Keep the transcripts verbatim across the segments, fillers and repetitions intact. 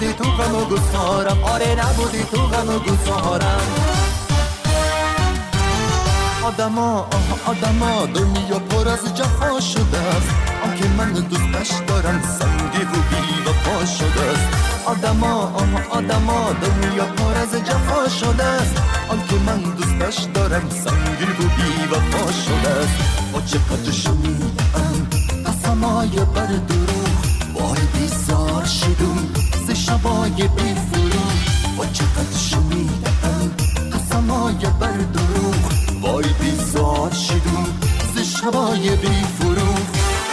نبودی تو غم و گسارم، آره نبودی تو غم و گسارم. آدما آه آدما دنیا پر از جفا شده است، آن که من دوستش دارم سنگی و بی وفا شده است. آدما آه آدما دنیا پر از جفا شده است، آن که من دوستش دارم سنگی و بی وفا شده است. با چقدر شنیدم قسمای بر دروغ، وای بیزار شدم ز شبای بی فروغ. با چقدر شنیدم قسمای بر دروغ، وای بیزار شدم ز شبای بی فروغ.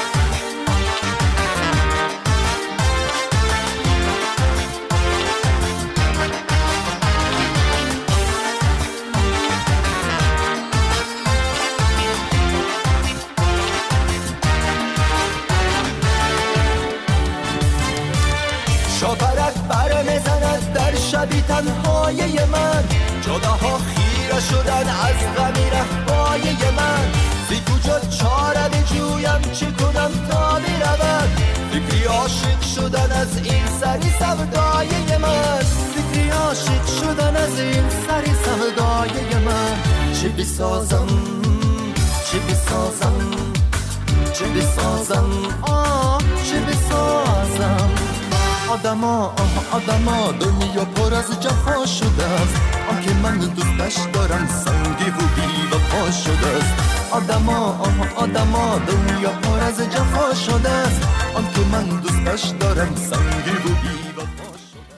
شاپرک بر میزند در شبی تنهای من، جداها خیره شدن از غمی رهبای من. زی کجا چاره بجویم چی کنم تا برود، فکری عاشق شدن از این سری سودای من. فکری عاشق شدن از این سری سودای من. چی بسازم چی بسازم چی بسازم آه چی بسازم. آدما آه آدما دنیا پر از جفا شده است، آن که من دوستش دارم سنگی و بی وفا شده است. آدما آه آدما دنیا پر از جفا شده است، آن که من دوستش دارم سنگی و بی وفا شده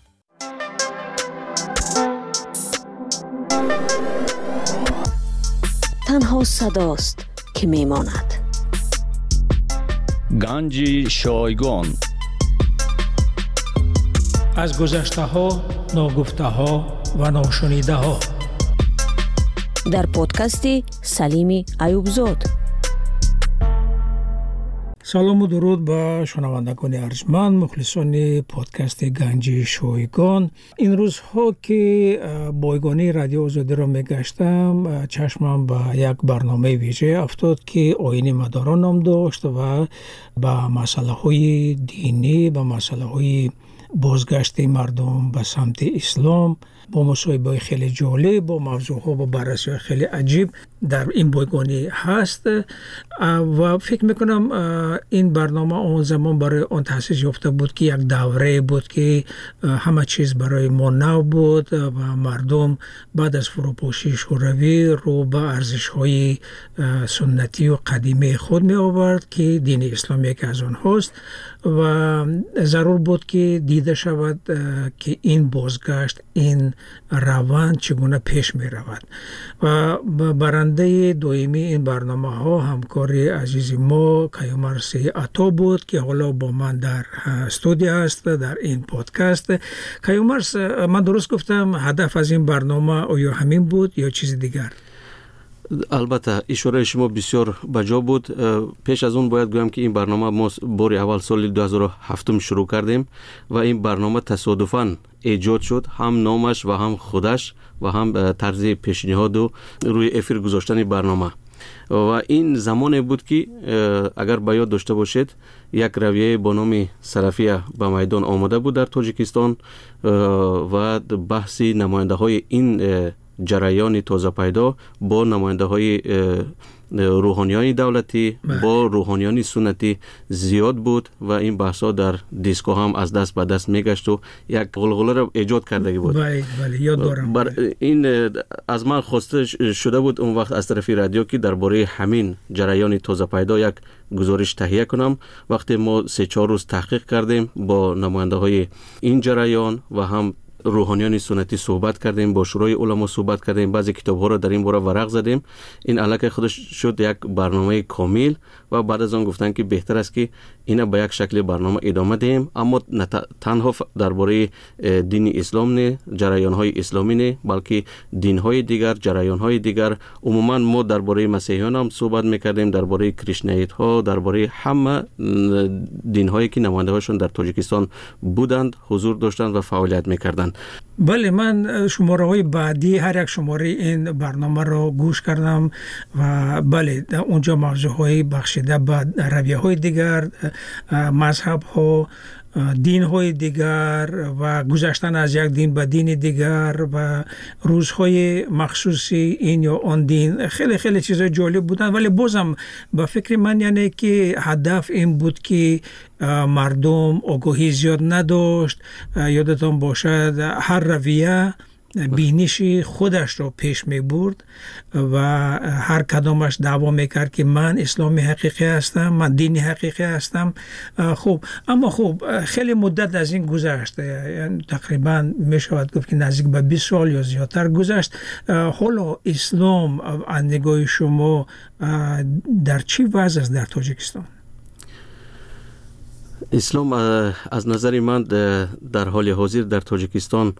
است. تنها صداست که میماند. گنج شایگان از گذشته ها، ناگفته ها و ناشنیده ها، در پادکست سلیم ایوبزاد. سلام و درود به شنوندگان ارجمند، مخلصان پادکست گنج شایگان. این روزها که بایگانی رادیو آزادی را میگشتم، چشمم به یک برنامه ویژه افتاد که آیین مداران نام داشت و به مسئله های دینی، به مسئله های بازگشت مردم به سمت اسلام، با مصاحبه‌های خیلی جالب، با موضوعها و بررسی‌های خیلی عجیب در این بایگانی هست و فکر میکنم این برنامه اون زمان برای آن تأسیس یافته بود که یک دوره بود که همه چیز برای ما نو بود و مردم بعد از فروپاشی شوروی رو به ارزش‌های سنتی و قدیمی خود می آورد که دین اسلام یک از آنهاست و ضرور بود که دیده شود که این بازگشت، این روند چگونه پیش می رود. و برنده دویمی این برنامه ها همکاری عزیز ما کیومرث عطا بود که حالا با من در استودیو است در این پادکست. کیومرث، من درست گفتم هدف از این برنامه آیا همین بود یا چیز دیگر؟ البته اشاره شما بسیار بجا بود. پیش از اون باید گویم که این برنامه ما بار اول سال دو هزار و هفت شروع کردیم و این برنامه تصادفاً ایجاد شد، هم نامش و هم خودش و هم طرز پیشنهاد و روی افیر گذاشتن برنامه. و این زمانی بود که اگر به یاد داشته باشید یک رویه با نام سلفیه به میدان آمده بود در تاجیکستان و بحث نماینده های این جریان تازه پیدا با نماینده های روحانیان دولتی با روحانیان سنتی زیاد بود و این بحثا در دیسکو هم از دست به دست میگشت و یک غلغله را ایجاد کرده بود. بله بله یاد دارم. بر این از من خواسته شده بود اون وقت از طرف رادیو که درباره همین جریان تازه پیدا یک گزارش تهیه کنم. وقتی ما سه چهار روز تحقیق کردیم با نماینده های این جریان و هم روحانیان سنتی صحبت کردیم، با شورای علما صحبت کردیم، بعضی کتاب‌ها را در این باره ورق زدیم. این الک خودش شد یک برنامه کامل و بعد از آن گفتن که بهتر است که اینا به یک شکل برنامه ادامه دهیم، اما نه تنها درباره دین اسلام نه، جریان‌های اسلامی نه، بلکه دین‌های دیگر، جریان‌های دیگر. عموما ما درباره مسیحیان هم صحبت می‌کردیم، درباره کریشنایت‌ها، درباره همه دین‌هایی که نماینده‌هاشون در تاجیکستان بودند، حضور داشتند و فعالیت می‌کردند. بله، من شماره های بعدی هر یک شماره این برنامه را گوش کردم و بله اونجا موضوع های بخشیده به رویه های دیگر، مذهب ها دین های دیگر و گذشتن از یک دین به دین دیگر و روزهای مخصوصی این یا آن دین خیلی خیلی چیزای جالب بودن، ولی بازم به فکر من یعنی که هدف این بود که مردم آگاهی زیاد نداشت. یادتان باشد هر رویه بینش خودش رو پیش می برد و هر کدامش دعوا میکرد که من اسلامی حقیقی هستم، من دینی حقیقی هستم. خب اما خب خیلی مدت از این گذشت، یعنی تقریبا می شود گفت که نزدیک به بیست سال یا زیادتر گذشت. حالا اسلام از نگاه شما در چی وضع است در تاجیکستان؟ اسلام از نظر من در حال حاضر در تاجیکستان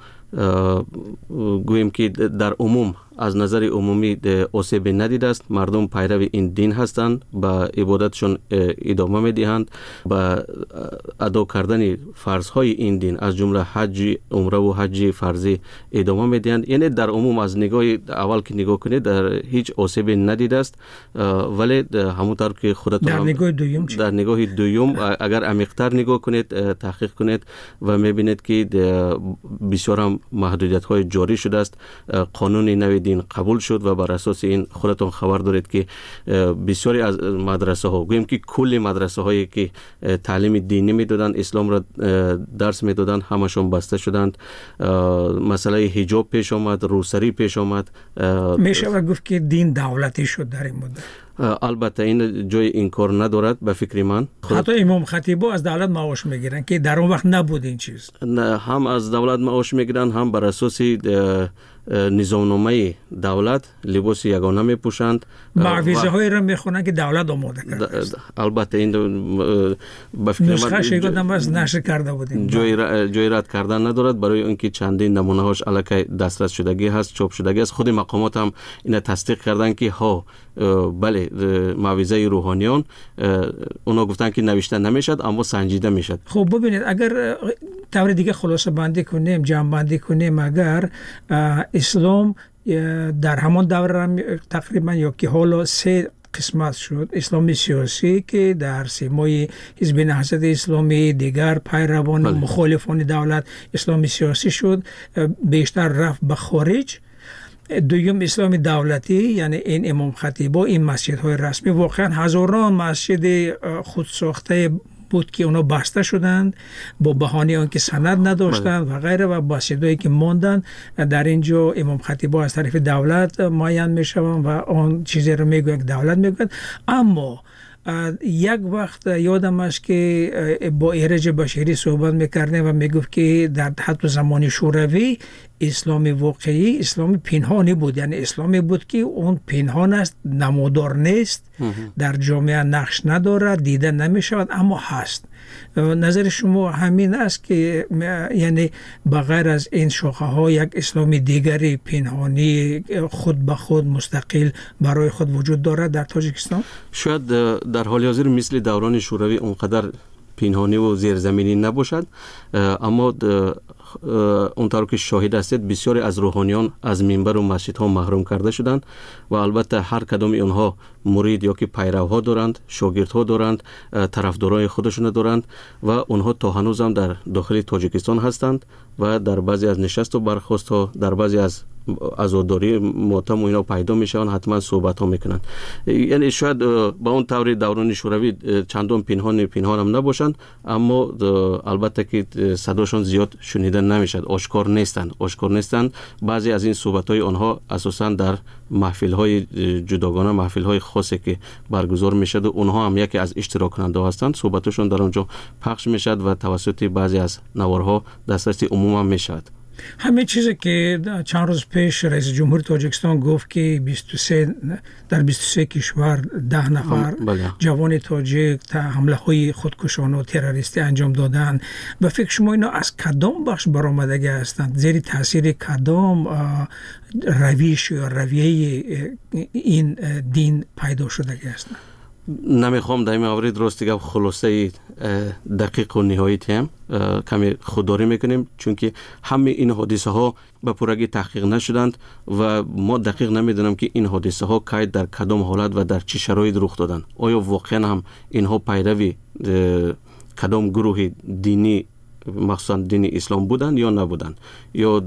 گویم که در عموم از نظر عمومی آسیب ندیده است. مردم پیرو این دین هستند، به عبادتشون ادامه میدهند، به ادا کردن فرضهای این دین از جمله حج، عمره و حج فرضی ادامه میدهند. یعنی در عموم از نگاه اول که نگاه کنید در هیچ آسیب ندیده است. ولی همونطور که خودتون در نگاه دوم چی؟ در نگاه دوم اگر عمیق‌تر نگاه کنید، تحقیق کنید و میبینید که بسیار محدودیت های جاری شده است. قانون نوی دین قبول شد و بر اساس این خودتون خبر دارید که بسیاری از مدرسه ها، گویم که کل مدرسه هایی که تعلیم دینی میدادند، اسلام را درس میدادند، همشون بسته شدند. مسئله حجاب پیش آمد، روسری پیش آمد. میشه گفت که دین دولتی شد در این مدت. البته این جای انکار ندارد به فکر من. حتی امام خطیبا از دولت معاش میگیرن که در اون وقت نبود این چیز. نه، هم از دولت معاش میگیرن، هم بر اساس نظامنامه دولت لباس یگانه میپوشند، معویزه های را میخونن که دولت آماده کرده. البته این به فکر نسخه شیگادم بس نشر کرده بودیم، جای جای رد کردن ندارد. برای اینکه چندین نمونه هاش الکی دسترس شدگی هست، چاپ شدگی است. خود مقامات هم این تصدیق کردن که ها بله معویزه روحانیان، اونا گفتن که نوشته نمیشد اما سنجیده میشد. خب ببینید اگر طور دیگه خلاصه بندی کنیم، جمع بندی کنیم، اگر اسلام در همان دوره تقریبا یا که حالا سه قسمت شد: اسلامی سیاسی که در سیمای حزب نهضت اسلامی، دیگر پیروان بله. مخالفان دولت اسلامی سیاسی شد، بیشتر رفت به خارج. دویم اسلام دولتی، یعنی این امام خطیبا، این مسجدهای رسمی، واقعا هزاران مسجد خودساخته بود که اونا بسته شدند با بهانه آنکه سند نداشتند و غیره، و مسجدهایی که ماندن در اینجا امام خطیبا از طرف دولت معین میشوند و آن چیزی رو میگوید که دولت میگوید. اما یک وقت یادم است که با ایرج بشیری صحبت میکردیم و میگفت که در حتی زمان شوروی اسلام واقعی اسلام پنهانی بود، یعنی اسلامی بود که اون پنهان است، نمودار نیست، در جامعه نقش ندارد، دیده نمی شود، اما هست. نظر شما همین است که یعنی بغیر از این شاخه ها یک اسلام دیگری پنهانی خود به خود مستقل برای خود وجود دارد در تاجیکستان؟ شاید در حال حاضر مثل دوران شوروی اونقدر پنهانی و زیرزمینی نباشد، اما اونطور که شاهد هستید بسیاری از روحانیان از منبر و مسجدها محروم کرده شدند و البته هر کدام اونها مرید یا که پیروها دارند، شاگردها دارند، طرفدارای خودشون دارند و اونها تا هنوز هم در داخل تاجیکستان هستند و در بعضی از نشست و برخاست ها، در بعضی از عزاداری ماتم و اینا پیدا میشن، حتما صحبت ها میکنن. یعنی شاید با اون طور دوران شوروی چندان پنهان پنهان هم نباشند، اما البته که صداشون زیاد شنیده نمیشد، آشکار نیستند آشکار نیستند بعضی از این صحبت های آنها اساسا در محفل های جداگانه، محفل های خاصی که برگزار میشد و اونها هم یکی از اشتراک کننده هستند، صحبتشون در اونجا پخش میشد و توسط بعضی از نوارها دسترسی عموم هم میشد. همین چیزی که چند روز پیش رئیس جمهور تاجیکستان گفت که بیست و سه در بیست و سه کشور ده نفر جوان تاجیک حمله های خودکشانه و تروریستی انجام دادن، و فکر شما اینا از کدام بخش برآمدگی هستند؟ زیر تاثیر کدام رویش یا رویه این دین پیدا شدگی هستند؟ نمیخوام در این مورد راست گفت خلاصه دقیق و نهایتی هم کمی خودداری میکنیم، چون که همه این حادثه ها به پورگی تحقیق نشدند و ما دقیق نمیدونم که این حادثه ها کی در کدام حالت و در چه شرایط رخ دادند. آیا واقعا هم اینها پیروی کدام گروه دینی مخصوصا دین اسلام بودن یا نبودن یا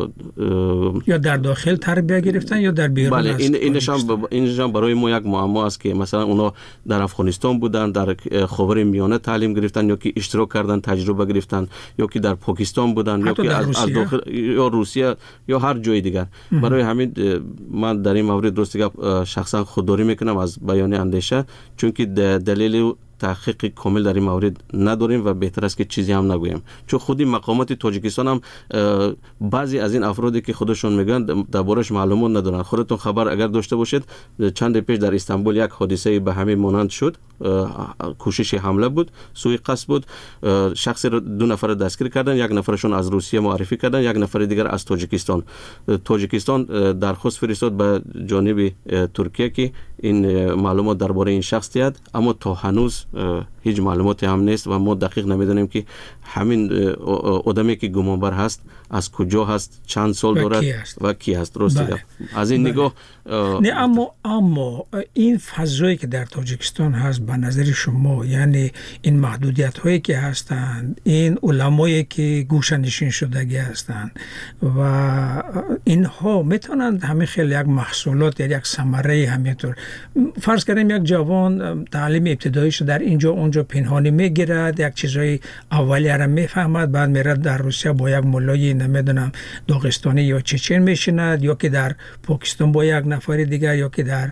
یا در داخل تربیت گرفتن یا در بیرون. بله این اینشان اینشان برای ما یک معما است که مثلا اونا در افغانستان بودن، در خاور میانه تعلیم گرفتن یا که اشتراک کردن تجربه گرفتن یا که در پاکستان بودن یا که از, از داخل یا روسیه یا هر جای دیگر. برای همین من در این مورد درست شخصا خودداری میکنم از بیان اندیشه، چون که دلیل تحقیق کامل در این مورد نداریم و بهتر است که چیزی هم نگویم، چون خودی مقامات تاجیکستان هم بعضی از این افرادی که خودشون میگن دربارش معلومات ندارن. خودتون خبر اگر داشته باشید چند پیش در استانبول یک حادثه به همین مانند شد، کوشش حمله بود، سوء قصد بود، شخص دو نفر دستگیر کردن، یک نفرشون از روسیه معرفی کردن، یک نفر دیگر از تاجیکستان. تاجیکستان درخواست فرستاد به جانب ترکیه که این معلومات درباره این شخص دهد، اما تا هنوز هیچ معلوماتی هم نیست و ما دقیق نمیدونیم که همین آدمی که گمانبر هست از کجا هست، چند سال دارد و کی هست. درسته؟ بله. از این بله. نگاه نه اما اما این فضایی که در تاجیکستان هست به نظر شما، یعنی این محدودیت هایی که هستند، این علمایی که گوشه‌نشین شدگی هستند و اینها میتونند همه خیلی یک محصولات یا یک ثمره همینطور، فرض کنیم یک جوان تعلیم ابتداییش در اینجا اونجا پنهانی میگیرد، یک چیزای اولیه را میفهمد، بعد میرد در روسیه با یک مولای نمیدونم داغستانی یا چچن میشیند، یا که در پاکستان با یک نفر دیگر، یا که در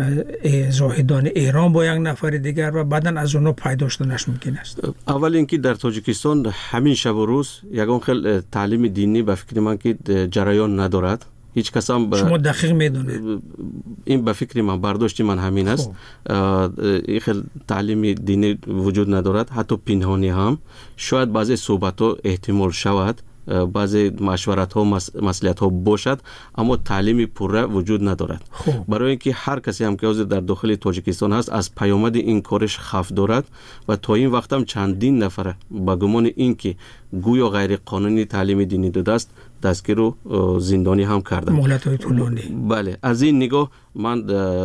زاهدان ایران با یک نفر دیگر و بعدن از اونها پیدا شدنش ممکن است. اول اینکه در تاجیکستان همین شب و روز یگان خیلی تعلیم دینی به فکر من که جریان ندارد. هیچ کس هم ب... شما دقیق میدونید این به فکر من برداشت من همین است. این خیلی تعلیم دینی وجود ندارد، حتی پنهانی هم. شاید بعضی صحبت ها احتمال شود، بعضی مشورت ها مصلحت ها باشد، اما تعلیم پوره وجود ندارد. خوب. برای اینکه هر کسی هم که در داخل تاجیکستان هست از پیامد این کارش خوف دارد و تا این وقت هم چندین نفر با گمان این که گویا غیر قانونی تعلیم دینی داده است دستگیر و زندانی هم کردن. مهلت های طولانی. بله، از این نگاه من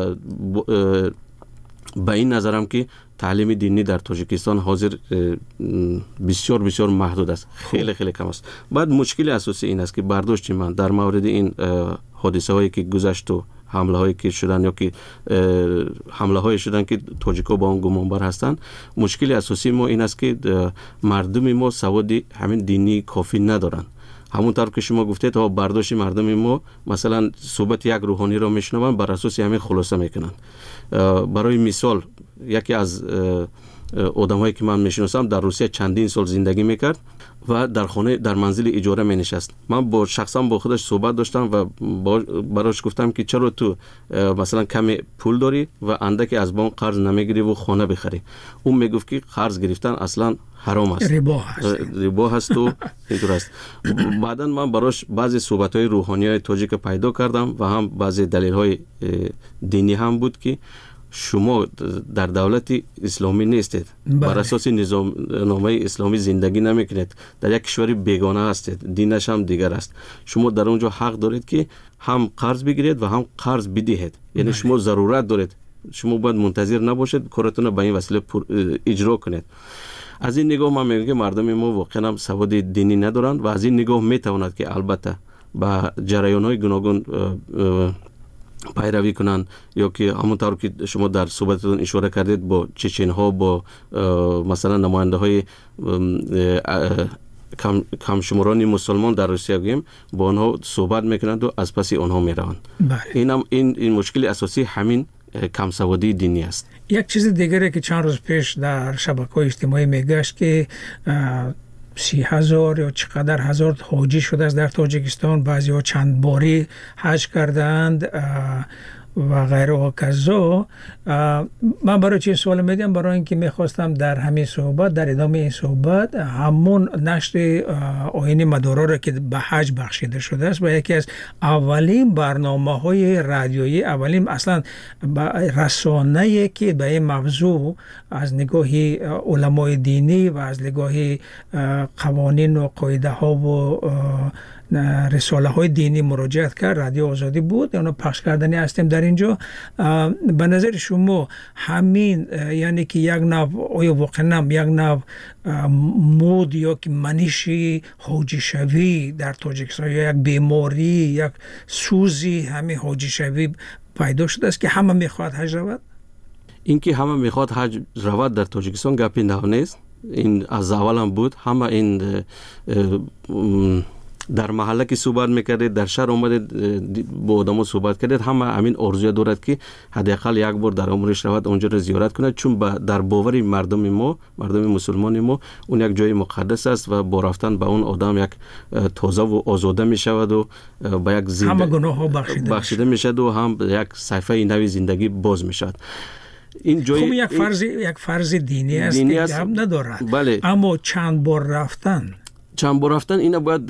به این نظرم که تعلیم دینی در تاجیکستان حاضر بسیار بسیار محدود است، خیلی خیلی کم است. بعد مشکل اساسی این است که برداشت من در مورد این حادثه هایی که گذشت و حمله هایی که شدن یا که حمله هایی شدن که تاجیکا با اون گمانبر هستند، مشکل اساسی ما این است که مردم ما سواد همین دینی کافی ندارند. همونطور که شما گفتید تا برداشت مردم ما مثلا صحبت یک روحانی را میشنون بر اساس همین خلاصه میکنن. برای مثال یکی از آدمایی که من میشناسم در روسیه چندین سال زندگی میکرد و در خانه در منزل اجاره می نشست. من با شخصا با خودش صحبت داشتم و براش گفتم که چرا تو مثلا کمی پول داری و اندک از بانک قرض نمیگیری و خانه بخری؟ اون میگفت که قرض گرفتن اصلا حرام است، ربا هست، ربا هست و اینطور است. بعدن من براش بعضی صحبت های روحانی های تاجیک پیدا کردم و هم بعضی دلیل های دینی هم بود که شما در دولت اسلامی نیستید، بر اساس نظام نامه اسلامی زندگی نمیکنید، در یک کشور بیگانه هستید، دینش هم دیگر است. شما در اونجا حق دارید که هم قرض بگیرید و هم قرض بدهید، یعنی شما ضرورت دارید، شما باید منتظر نباشید کارتون به این وسیله اجرا کنید. از این نگاه من میگم مردم ما واقعا هم سواد دینی ندارند و از این نگاه میتواند که البته با جریان‌های گوناگون پیروی کنند، یا که همونطور که شما در صحبتتون اشاره کردید با چچن ها، با مثلا نماینده های کم کم شمارانی مسلمان در روسیه گیم با آنها صحبت میکنند و از پس آنها میروند. این هم این این مشکل اساسی همین کم سوادی دینی است. یک چیز دیگری که چند روز پیش در شبکه‌های اجتماعی میگشت که سی هزار یا چقدر هزار حاجی شده است در تاجیکستان، بعضی ها چند باری حج کردند و غیره و کذا. من برای چی سوال میدم؟ برای اینکه میخواستم در همین صحبت، در ادامه این صحبت، همون نشر آیین مدارا را که به حج بخشیده شده است و یکی از اولین برنامه های رادیویی، اولین اصلا رسانه‌ای که به این موضوع از نگاه علمای دینی و از نگاه قوانین و قاعده ها و رساله های دینی مراجعت کرد، رادیو آزادی بود. اونا پخش کردنی هستیم در اینجا به نظر شما همین یعنی که یک نوع آیا واقعا یک نوع مود یا که منشی حاجی شوی در تاجیکستان یا یک بیماری یک سوزی همین حاجی شوی پیدا شده است که همه میخواد حج رود؟ اینکه همه میخواد حج رود در تاجیکستان گپی نه نیست. این از اول هم بود. همه این در محله که صحبت میکردید، در شهر اومدید با آدمو صحبت کردید، همه همین آرزوی دارد که حداقل یک بار در عمرش رود اونجا رو زیارت کنه، چون در باور مردم ما، مردم مسلمان ما، اون یک جای مقدس است و با رفتن به اون آدم یک تازه و آزاده میشود و با یک زنده همه گناه ها بخشیده, بخشیده میشد و هم یک صفحه نوی زندگی باز میشد. این جای خب یک فرض یک فرض دینی است دینی که است. هم ندارد. بله. اما چند بار رفتن چند بار رفتن اینا باید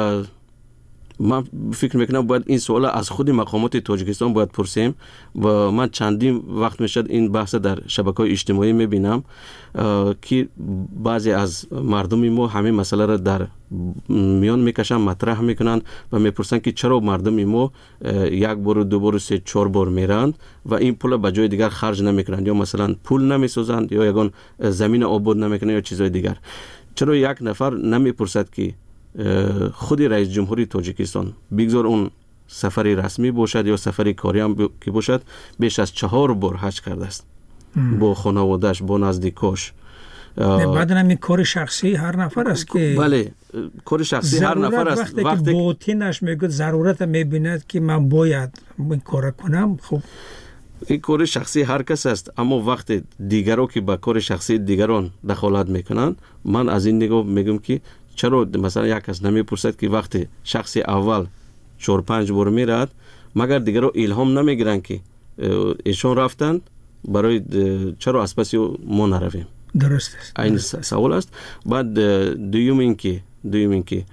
من فکر میکنم باید این سوال از خود مقامات تاجیکستان باید پرسیم و من چندین وقت میشد این بحث در شبکه‌های اجتماعی میبینم که بعضی از مردم ما همین مسئله را در میان میکشن، مطرح میکنن و میپرسن که چرا مردم ما یک بار دو بار سه چهار بار میرن و این پول به جای دیگر خرج نمیکنن، یا مثلا پول نمیسازند یا یگان زمین آباد نمیکنن یا چیزای دیگر. چرا یک نفر نمیپرسد که خود رئیس جمهوری تاجیکستان بگذار اون سفری رسمی باشد یا سفری کاری هم ب... که باشد بیش از چهار بار حج کرده است با خانواده‌اش، با نزدیکاش. بعد هم این کار شخصی هر نفر است که بله کار شخصی هر نفر است. وقتی, وقتی که باطنش میگه ضرورت میبیند که من باید این کار کنم، خب این کار شخصی هر کس است، اما وقتی دیگران که با کار شخصی دیگران دخالت میکنن، من از این نگاه میگم که چرا مثلا یک کس نمیپرسد که وقتی شخص اول چهار پنج بار میرد مگر دیگران الهام نمیگیرن که ایشون رفتن برای چرا از پس ما نرویم؟ درست است. این سوال است. بعد دوم این که دوم این که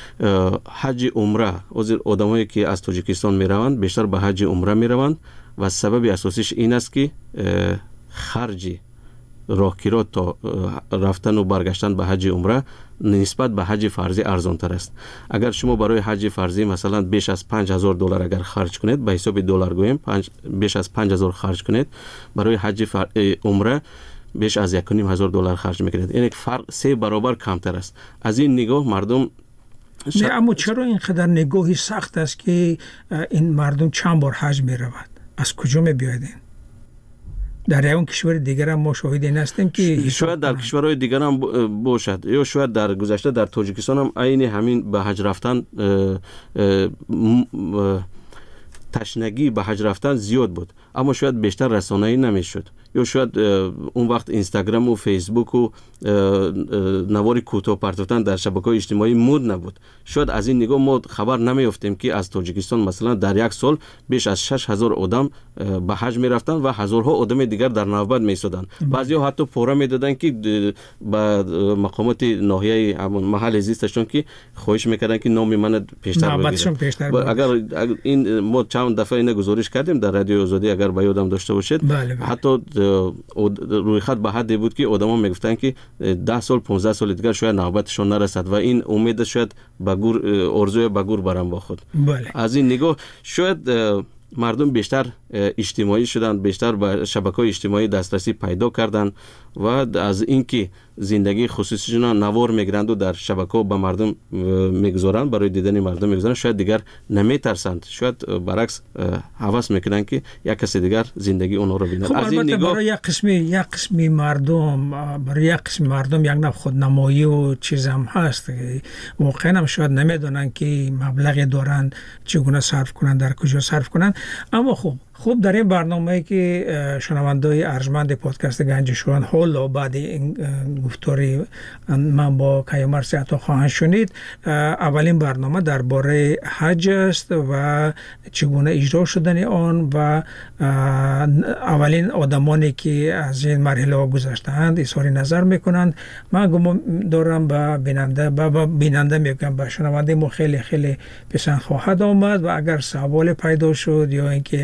حج عمره از آدمایی که از تاجیکستان میروند بیشتر به حج عمره میروند و سبب اساسیش این است که خرجی راهگیری تا رفتن و برگشتن به حج عمره نسبت به حج فرضی ارزان تر است. اگر شما برای حج فرضی مثلا بیش از پنج هزار دلار اگر خرج کنید، به حساب دلار گویم بیش از پنج هزار خرج کنید، برای حج فر... عمره بیش از یک و نیم هزار دلار خرج میکنید. این یک فرق سه برابر کمتر است. از این نگاه مردم ش... نه اما چرا اینقدر نگاهی سخت است که این مردم چند بار حج میرود؟ از کجا میبیاید این؟ در اون کشور دیگر هم ما شاهد این هستیم که شاید در کشورهای دیگر هم باشد یا شاید در گذشته در تاجیکستان هم عین همین به حج رفتن تشنگی به حج رفتن زیاد بود، اما شاید بیشتر رسانه‌ای نمیشد، یا شاید اون وقت اینستاگرام و فیسبوک و نوار کوتاه پرتوتن در شبکه‌های اجتماعی مود نبود. شاید از این نگاه ما خبر نمیافتیم که از تاجیکستان مثلا در یک سال بیش از شش هزار آدم به حج میرفتن و هزارها آدم دیگر در نوبت میسودن. بعضیا حتی پورا میدادن که به مقامات ناحیه همون محل زیستشون که خواهش میکردن که نام من پیشتر بگیرن. اگر این ما چند دفعه اینو گزارش کردیم در رادیو آزادی، اگر به یادم داشته باشید. بله بله. حتی روی خط به حدی بود که آدما میگفتن که ده سال پانزده سال دیگر شاید نوبتشون نرسد و این امید شاید به گور ارزوی به گور برام با خود. بله. از این نگاه شاید مردم بیشتر اجتماعی شدن، بیشتر به شبکه‌های اجتماعی دسترسی پیدا کردن و از اینکه زندگی خصوصیشون نوار میگیرند و در شبکه به مردم میگذارند، برای دیدن مردم میگذارند، شاید دیگر نمیترسند، شاید برعکس هوس میکنن که یک کسی دیگر زندگی اونها رو ببیند. خب از این نگاه برای یک قسمی یک قسمی مردم برای یک قسم مردم یک نوع خودنمایی و چیز هم هست، واقعا هم شاید نمیدونن که مبلغی دارند چگونه صرف کنند، در کجا صرف کنند. اما خب خوب در این برنامه‌ای که شنونده‌های ارجمند پادکست گنج شویگان حالا بعد این گفتاری من با کیامرث عطا خواهند شنید، اولین برنامه درباره حج است و چگونه اجرا شدن آن و اولین آدمانی که از این مرحله گذشته‌اند اظهار نظر میکنند. من گمان دارم به بیننده به بیننده میگم به شنونده ما خیلی خیلی پسند خواهد آمد و اگر سوال پیدا شد یا اینکه اندیشه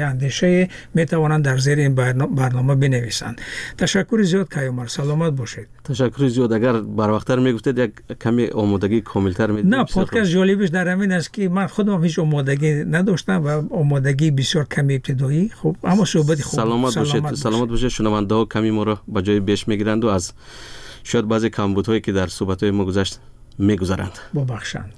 نقشه می توانند در زیر این برنامه بنویسند. تشکر زیاد کیومرث، سلامت باشید. تشکر زیاد. اگر بر وقتتر میگفتید یک کمی آمادگی کاملتر میدید. نه، پادکست جالبش در همین است که من خودم هیچ آمادگی نداشتم و آمادگی بسیار کمی ابتدایی. خب اما صحبت خوب. سلامت باشید. سلامت باشید. شنونده ها کمی ما را به جای بیش میگیرند و از شاید بعضی کمبودهایی که در صحبت‌های ما گذشت میگذارند. ببخشند.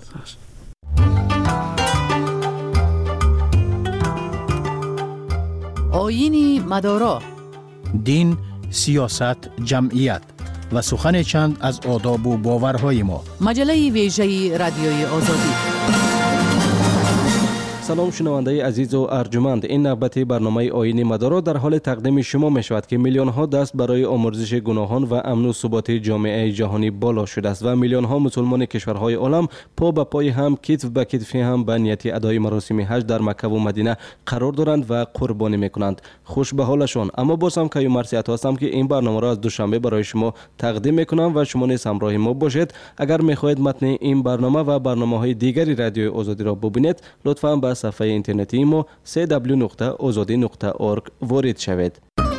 آیین مدارا، دین، سیاست، جمعیت و سخن چند از آداب و باورهای ما. مجله ویژه رادیوی آزادی. سلام شنونده عزیز و ارجمند، این نوبت برنامه آیین مدارا در حال تقدیم شما می شود که میلیون ها دست برای آمرزش گناهان و امن و ثبات جامعه جهانی بالا شده است و میلیون ها مسلمان کشورهای عالم پا به پای هم، کتف به کتف هم به نیت ادای مراسم حج در مکه و مدینه قرار دارند و قربانی میکنند. خوش به حالشان. اما باز هم کیومرث هستم که این برنامه را از دوشنبه برای شما تقدیم میکنم و شما نیز همراه ما باشید. اگر میخواهید متن این برنامه و برنامه‌های دیگری رادیو آزادی را ببینید، لطفاً به صفحه اینترنتی ما دبلیو دبلیو دبلیو نقطه آزادی نقطه اورگ وارد شوید.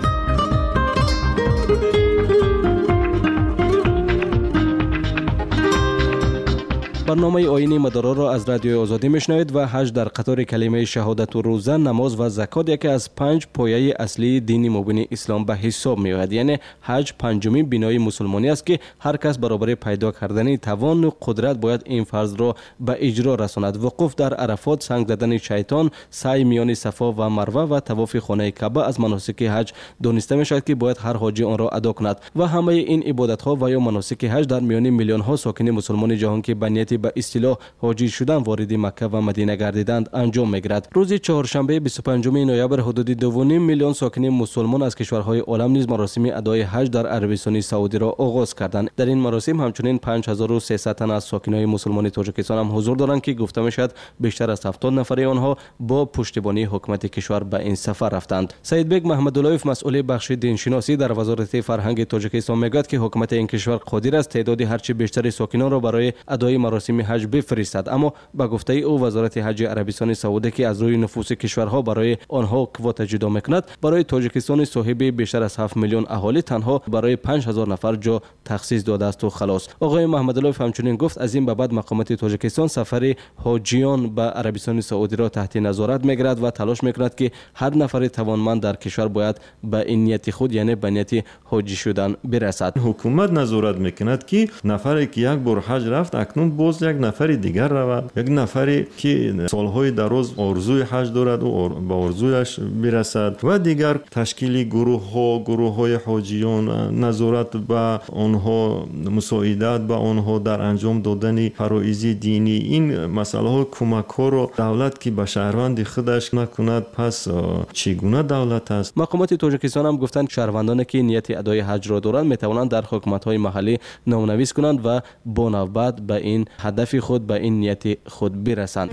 برنامه آیین مدارا را از رادیو آزادی میشنوید و حج در قطار کلمه شهادت و روزه، نماز و زکات یکی از پنج پایه اصلی دین مبین اسلام به حساب می آید. یعنی حج پنجمین بنای مسلمانی است که هر کس برابر پیدا کردن توان و قدرت باید این فرض را به اجرا رساند. وقوف در عرفات، سنگ زدن شیطان، سعی میان صفا و مروه و طواف خانه کعبه از مناسک حج دانسته می شود که باید هر حاجی آن را ادا کند و همه این عبادت ها و یا مناسک حج در میان میلیون ها ساکن مسلمان جهان که به نیت به اصطلاح حاجی شدن وارد مکه و مدینه گردیدند انجام میگیرد. روز چهارشنبه بیست و پنجم نوامبر حدود دو و نیم میلیون ساکن مسلمان از کشورهای عالم نیز مراسم ادای حج در عربستان سعودی را آغاز کردند. در این مراسم همچنین پنج هزار و سیصد تن از ساکنان مسلمان تاجیکستان هم حضور دارند که گفته میشد بیشتر از هفتاد نفر آنها با پشتیبانی حکومت کشور به این سفر رفتند. سید بیگ محمداللهیف مسئول بخش دینشناسی در وزارت فرهنگ تاجیکستان میگوید که حکومت این کشور قادر است تعداد هرچه بیشتر ساکنان را برای ادای مراسم حج بفرستد، اما با گفته او وزارت حج عربستان سعودی که از روی نفوس کشورها برای آنها کواتا جدا میکند، برای تاجیکستان صاحب بیشتر از هفت میلیون اهالی تنها برای پنج هزار نفر جا تخصیص داده است و خلاص. آقای محمدالله همچنین گفت از این به بعد مقامات تاجیکستان سفر حاجیان به عربستان سعودی را تحت نظارت میگیرد و تلاش میکند که هر نفر توانمند در کشور باید به این نیت خود یعنی به نیت حاجی شدن برسد. حکومت نظارت میکند که نفری که یک بار حج رفت اکنون باز یک نفر دیگر رود، یک نفری که سالهای دراز آرزوی حج دارد و به آرزویش برسد و دیگر تشکیل گروه ها گروه های حاجیان، نظارت به آنها، مساعدت به آنها در انجام دادن فرایض دینی، این مسئله ها کمک ها را دولت که به شهروند خودش نکند پس چگونه دولت است؟ مقامات تاجیکستان هم گفتند شهروندانی که نیت ادای حج را دارند می توانند در حکومت های محلی نامنویس کنند و با نوبت به این هدف خود به این نیت خود برسند.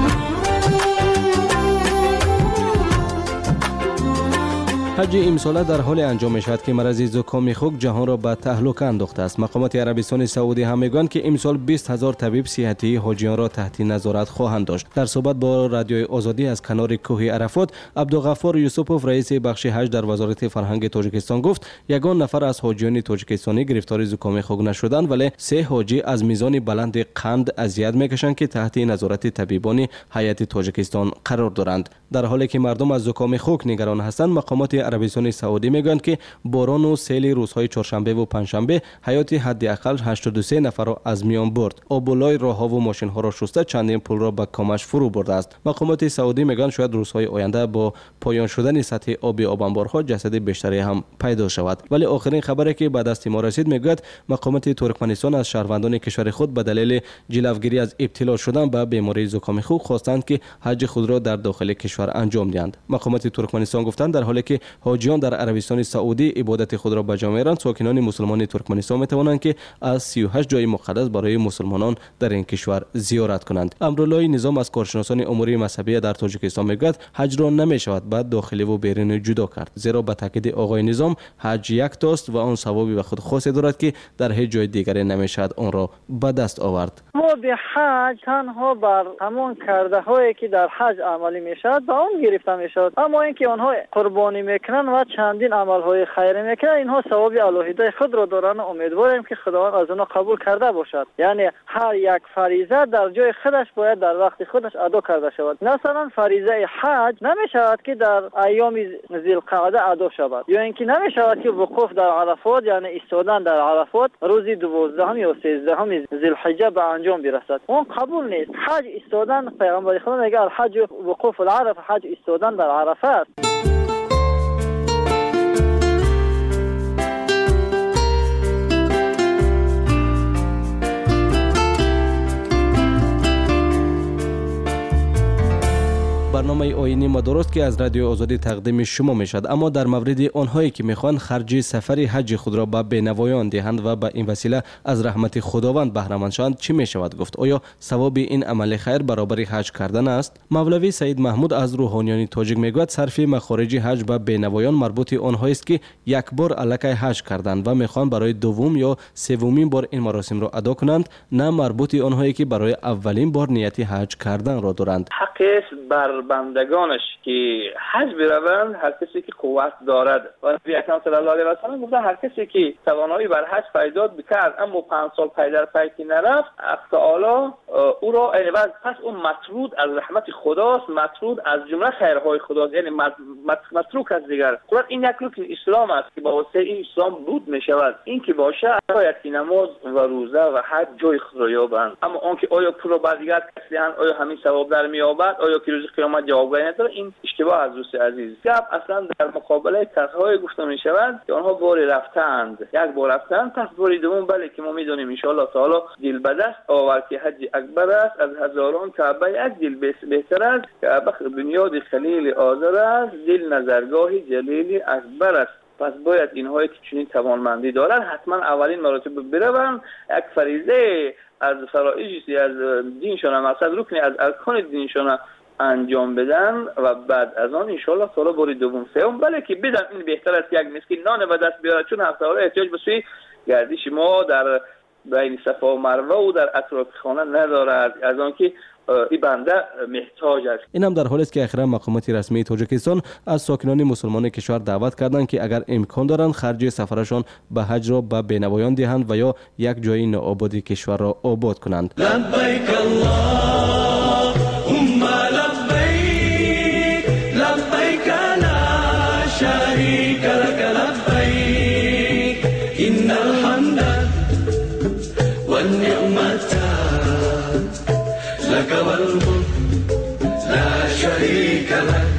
حج امساله در حال انجام می شود که مرض زکام خوک جهان را به تهلکه انداخته است. مقامات عربستان سعودی هم میگویند که امسال بیست هزار طبیب صحتی حاجیان را تحت نظارت خواهند داشت. در صحبت با رادیوی آزادی از کنار کوه عرفات، عبدالغفار یوسفوف رئیس بخش حج در وزارت فرهنگ تاجیکستان گفت یگان نفر از حاجیان تاجیکستانی گرفتار زکام خوک نشدند، ولی سه حاجی از میزان بلند قند اذیت میکشند که تحت نظارت طبیبان هیئت تاجیکستان قرار دارند. در حالی که مردم از زکام خوک نگران هستند، مقامات عربستان سعودی میگویند که باران و سیل روزهای چهارشنبه و پنجشنبه حیات حداقل هشتاد و سه نفر را از میان برد. آبولای راهها و ماشین ها را شسته چندین پل را به کامش فرو برده است. مقامات سعودی میگویند شاید روزهای آینده با پایان شدن سطح آب آب انبارها جسد بیشتری هم پیدا شود. ولی آخرین خبری که به دست ما رسید میگوید مقامات ترکمنستان از شهروندان کشور خود به دلیل جلوگیری از ابتلا شدن به بیماری زکام خوک خواستند که حج خود را در داخل کشور انجام دهند. مقامات ترکمنستان گفتند در حالی که حاجیان در عربستان سعودی عبادت خود را به جا می‌آورند، ساکنان مسلمان ترکمنستان می‌توانند که از سی و هشت جای مقدس برای مسلمانان در این کشور زیارت کنند. امرالله نظام از کارشناسان امور مذهبی در تاجیکستان میگوید حج را نمی‌شود بعد داخلی و بیرونی جدا کرد، زیرا به تاکید آقای نظام حج یک تاست و آن ثوابی به خود خاصی دارد که در هیچ جای دیگری نمی‌شود آن را به دست آورد. ثواب حج تنها بر همان کرده هایی که در حج عملی میشود به آن گرفته میشود، اما اینکه آنها قربانی میکنن و چندین عمل های خیری میکنن اینها ثواب الهیده خود را دارن. امیدواریم که خداوند از آنها قبول کرده باشد. یعنی هر یک فریضه در جای خودش باید در وقت خودش ادا کرده شود. مثلا فریضه حج نمیشود که در ایام ذوالقعده ادا شود، یا اینکه نمیشود که وقوف در عرفات یعنی ایستادن در عرفات روز دوازدهم یا سیزدهم ذوالحجه به انجام برسد. اون قبول نیست. حج ایستادن، پیغمبر خدا میگه الحج وقوف العرف، حج ایستادن در عرفه است. برنامه آیینی ما درست که از رادیو آزادی تقدیم شما می شد، اما در مورد آنهایی که میخوان خرج سفر حج خود را به بینوایان دهند و به این وسیله از رحمت خداوند بهره مند شوند چی می شود گفت؟ آیا ثواب این عمل خیر برابر حج کردن است؟ مولوی سید محمود از روحانیان تاجیک میگوید صرف مخارج حج به بینوایان مربوط آنهایی است که یک بار الکی حج کردند و میخوان برای دوم یا سومین بار این مراسم را ادا کنند، نه مربوط آنهایی که برای اولین بار نیت حج کردن را دارند. حق بر بندگانش که حج بروند هر کسی که قوت دارد. و نبی اکرم صلی الله علیه و سلم گفتن هر کسی که توانایی بر حج پیدا بکرد اما پنج سال پی در پی که نرفت، حق تعالی او را عوض، پس اون مطرود از رحمت خداست، مطرود از جمله خیرهای خداست، یعنی متروک از دیگر. خود این یک رکن اسلام است که با واسطه این اسلام بود می شود. این که باشه باید که نماز و روزه و حج جای خود را یابند. اما آنکه آیا پول را بر دیگر کسی هست، آیا همین ثواب در می‌یابد، آیا که روز قیامت جوابگویی نداره، این اشتباه از دوست عزیز. گپ اصلا در مقابله کسایی گفته می شود که آنها باری رفتند، یک بار رفتند، پس باری دوم بله که ما میدونیم ان شاء الله تعالی دل به دست آورد که حج اکبر است، از هزاران کعبه یک دل بهتر است، کعبه بنیاد خلیل آذر است، دل نظرگاه جلیل اکبر است. پس باید اینهایی که چنین توانمندی دارند حتما اولین مراتب بروند، یک فریضه از فرائض از دینشون، مقصد رکنی از ارکان دینشون انجام بدن و بعد از آن انشالله تعالی باری دوم سوم بله که بدن. این بهتر است یک مسکین نان به دست بیاره، چون هفته ها احتیاج به سوی گردش ما در بین صفا و مروه و در اطراف خانه ندارد، از آن که این بنده محتاج است. این هم در حالی است که اخیرا مقامات رسمی تاجیکستان از ساکنان مسلمان کشور دعوت کردند که اگر امکان دارند خرج سفرشان به حج را به بینوایان دهند و یا یک جای نوآبادی کشور را آباد کنند. لبیک اللهم لبیک لبیک لا شریک لک لبیک ان الحمد والنعمت لك والملك لا شريك لك.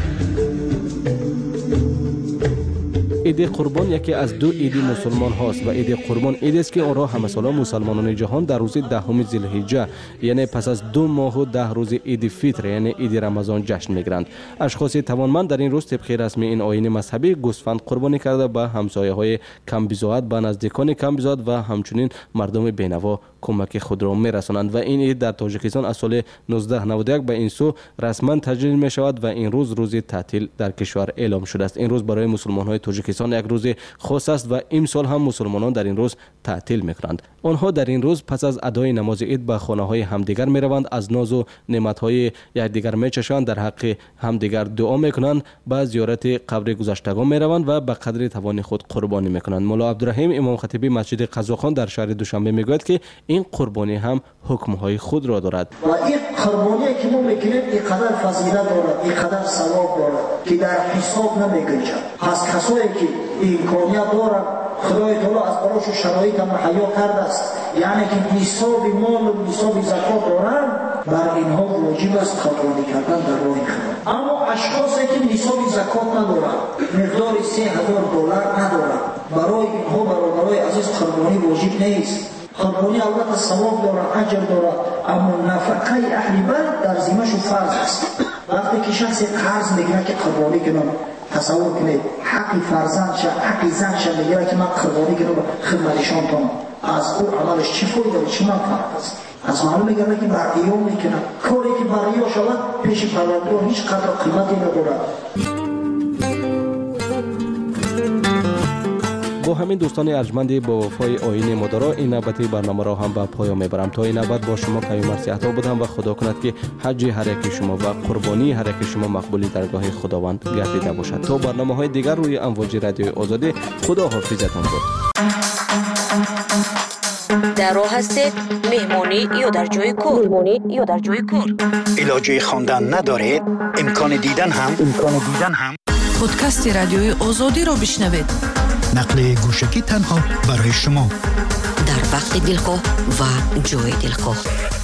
عید قربان یکی از دو عید مسلمان هاست و عید قربان عید است که آن را همه ساله مسلمانان جهان در روز دهم ذوالحجه یعنی پس از دو ماه و ده روز عید فطر یعنی عید رمضان جشن میگیرند. اشخاص توانمند در این روز طبق رسم این آیین مذهبی گوسفند قربانی کرده به همسایه های کم بضاعت، به نزدیکان کم بضاعت و همچنین مردم بینوا کمک خود را میرسانند و این عید در تاجیکستان از سال نوزده نود و یک به این سو رسما تجلیل می شود و این روز روز تعطیل در کشور اعلام شده است. این روز برای مسلمان های تاجیکستان یک روز خاص است و امسال هم مسلمانان در این روز تعطیل میکنند. آنها در این روز پس از ادای نماز عید به خانه های همدیگر می روند، از ناز و نعمت های یکدیگر می چشند، در حق همدیگر دعا میکنند، به زیارت قبر گذشتگان می روند و به قدر توان خود قربانی میکنند. مولا عبدالرحیم امام خطیبی مسجد قزاقان در شهر دوشنبه میگوید که این قربانی هم حکم های خود را دارد و این قربانی که ما میکنیم اینقدر فضیلت دارد، اینقدر ثواب دارد که در حساب نمیگنجد. پس کسایی که امکانیت دارند خدای تعالی از براشون شرایط مهیا کرده است، یعنی که نصاب مال و نصاب زکات دارند، بر اینها واجب است قربانی کردن در راه خدا. اما اشخاصی که نصاب زکات ندارند، مقدار سه هزار دلار ندارند، برای اینها برادرای عزیز قربانی واجب نیست. قربانی البته ثواب دارد، اجر دارد، اما نفقه اهل بیت در ذمه‌شون فرض است. وقتی که شخص قرض میگیره که قربانی کنم تصور کنید حق فرزند شه حق زن شه میگه که من قربانی کنم خدمتشان کنم، از او عملش چی فایده و چی منفعت است؟ از معلوم میگه که بریا میکنه، کاری که بریا شود پیش پروردگار هیچ قدر قیمتی ندارد. با همین دوستان ارجمندی با وفای آیین مدارا این نوبتی برنامه را هم به پایان میبرم. تا این نوبت با شما پیام مرسی عطا بودم و خدا کند که حج هر یک شما و قربانی هر یک شما مقبولی درگاه خداوند گردیده باشد. تا برنامه های دیگر روی امواج رادیوی آزادی، خدا حافظتان بود. در راه هستید مهمانی یا در جای کار؟ مهمانی یا در جای کار؟ علاجه خواندن ندارید؟ امکان دیدن هم امکان دیدن هم پادکست رادیوی آزادی را بشنوید. نقل گوشکی تنها برای شما در وقت دلخواه و جای دلخواه.